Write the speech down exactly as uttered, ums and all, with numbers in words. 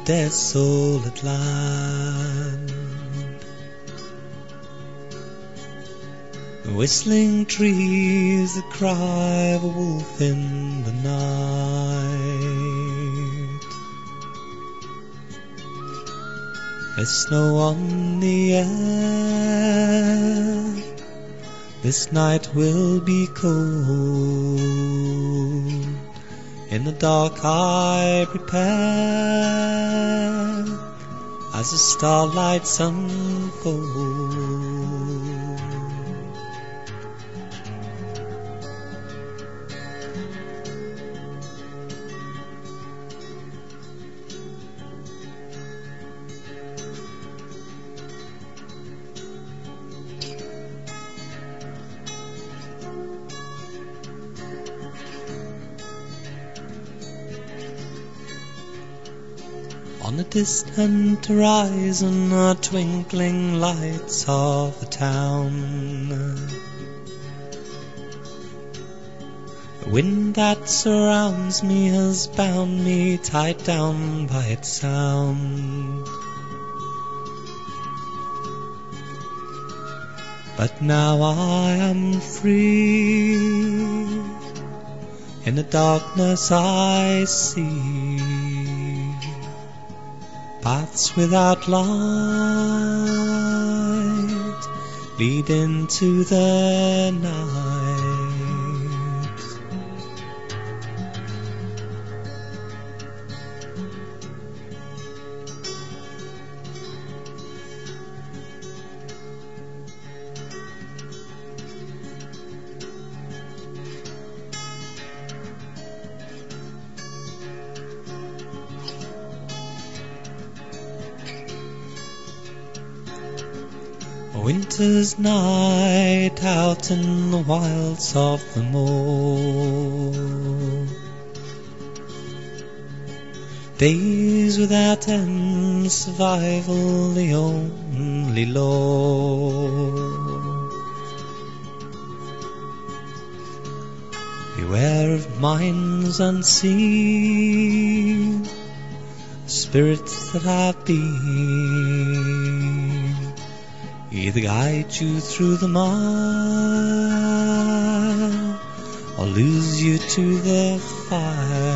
desolate land. The whistling trees that cry of a wolf in the night. There's snow on the air. This night will be cold. In the dark I prepare as the starlights unfold. On the distant horizon are twinkling lights of the town. The wind that surrounds me has bound me tied down by its sound. But now I am free. In the darkness I see paths without light lead into the night. A winter's night out in the wilds of the moor. Days without end, survival the only law. Beware of minds unseen, spirits that have been, either guide you through the mire or lose you to the fire.